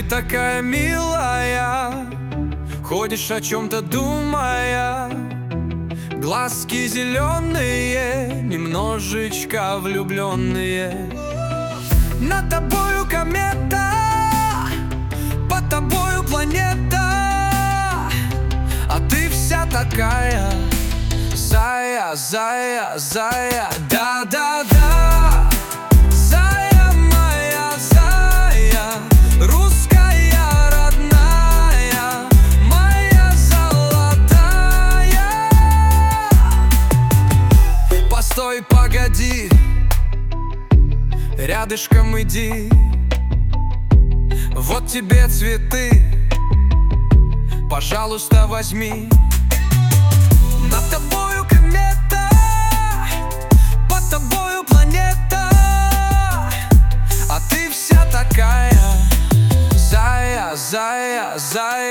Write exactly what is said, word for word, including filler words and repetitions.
такая милая, ходишь о чем-то думая. Глазки зеленые, немножечко влюбленные. Над тобою комета, под тобою планета, а ты вся такая зая, зая, зая, да-да-да. Зая моя, зая, русская родная, моя золотая. Постой, погоди, рядышком иди. Вот тебе цветы, пожалуйста, возьми. Над тобою комета, под тобою планета, а ты вся такая зая, зая, зая.